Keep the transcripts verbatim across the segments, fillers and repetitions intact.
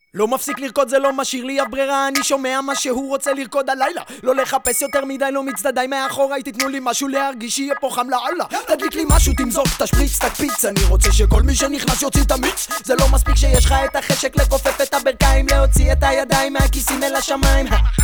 לא מפסיק לרקוד, זה לא משאיר לי אף ברירה, אני שומע מה שהוא רוצה לרקוד הלילה. לא לחפש יותר מדי, לא מצדדיי מאחוריי, תתנו לי משהו להרגיש שיהיה פה חם לאללה. תדליק לי משהו, תמזוק, תשפריץ, תקפיץ, אני רוצה שכל מי שנכנס יוציא את המיץ. זה לא מספיק שיש לך את החשק לכופף את הברכיים, להוציא את הידיים מהכיסים אל השמיים.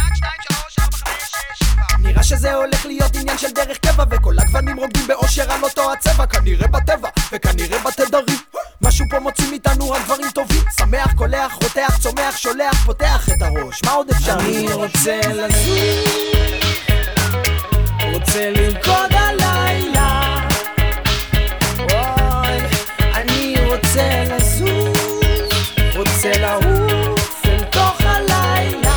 נראה שזה הולך להיות עניין של דרך קבע, וכל הגוונים רוקדים באושר על אותו הצבע. כנראה בטבע וכנראה בתדרים, משהו פה מוצאים איתנו רק דברים טובים. שמח, קולח, רותח, צומח, שולח, פותח את הראש, מה עוד אפשר? אני רוצה לזוז, רוצה לרקוד הלילה, וואי, אני רוצה לזוז, רוצה לעוף אל תוך הלילה.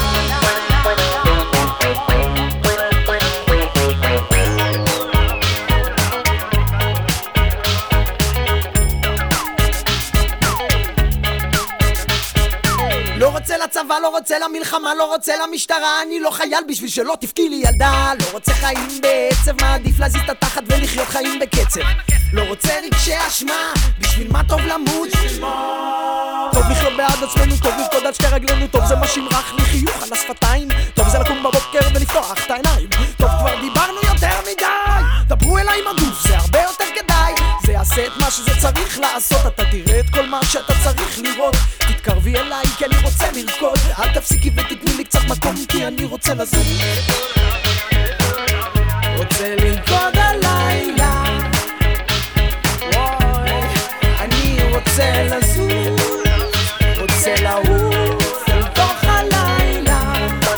לא רוצה לצבא, לא רוצה למלחמה, לא רוצה למשטרה, אני לא חייל בשביל שלא תפקי לי ילדה. לא רוצה חיים בעצב, מעדיף להזיז את התחת ולחיות חיים בקצב. לא רוצה רגשי אשמה, בשביל מה טוב למות? טוב לחיות בעד עצמנו, טוב לרקוד על שתי רגלינו, טוב זה מה שימרח לי חיוך על השפתיים, טוב זה לקום בבוקר ולפתוח את העיניים, טוב כבר דיברנו יותר מדי, דברו אליי עם הגוף, זה הרבה יותר כדאי, זה יעשה את מה שזה צריך לעשות, אתה תראה את כל מה שאתה צריך לראות, תתקרבי אליי כי אני רוצה לרקוד, אל תפסיקי ותתני לי קצת מקום כי אני רוצה לזוז, רוצה לרקוד הלילה, וואי, אני רוצה לזוז, רוצה לעוף אל תוך הלילה,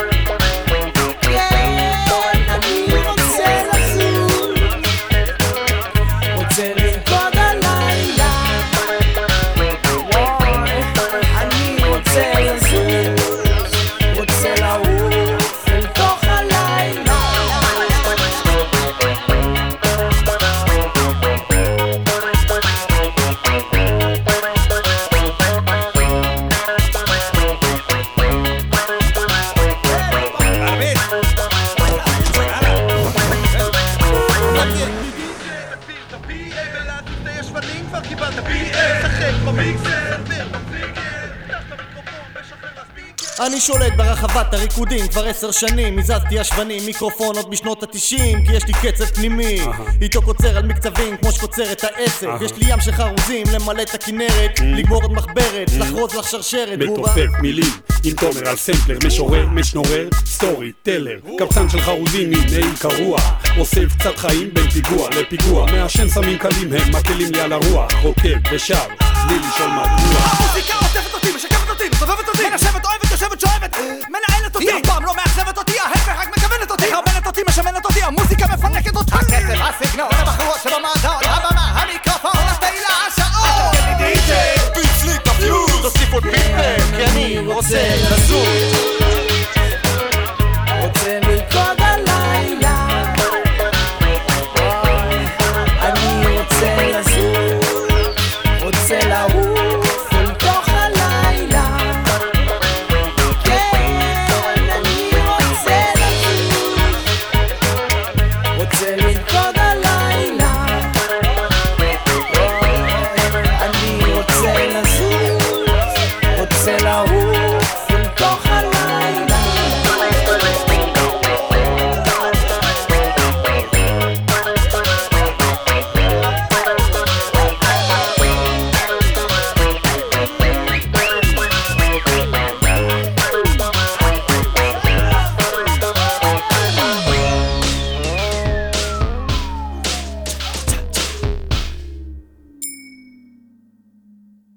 כן, אני רוצה לזוז, רוצה לרקוד הלילה, וואי, אני רוצה לזוז, רוצה לעוף אל תוך הלילה. אני שולט ברחבת הריקודים כבר עשר שנים, הזזתי השבנים, מיקרופון עוד בשנות התשעים, כי יש לי קצב פנימי, איתו קוצר על מקצבים כמו שקוצר את העסק, יש לי ים של חרוזים למלא את הכנרת, לגמור את מחברת, לחרוז לך שרשרת, מתופף מילים עם תומר על סמפלר, משורר, משנורר, סטורי, טלר, קבצן של חרוזים הנה קרוע, אוסף קצת חיים בין פיגוע לפיגוע, מעשן סמים קלים הם מקלים לי על הרוח, רוקב ושר, בלי לשאול מדוע. המוזיקה עוטפת אותי, משקפת אותי, מסובבת אותי, מנשבת, אוהבת, יושבת, שואבת, מנהלת אותי, אף פעם לא מאכזבת אותי, ההפך רק מכוונת אותי, חרבנת אותי, משמנת אותי, המוזיקה מפנקת אותי. הקצב, הסגנון, הבחורות שבמועדון, הבמה, המיקרופון, התהילה, השעון. תגיד לי די-ג'יי, פיץ לי את הפיוז, תוסיף עוד פיפר, כי אני רוצה לזוז.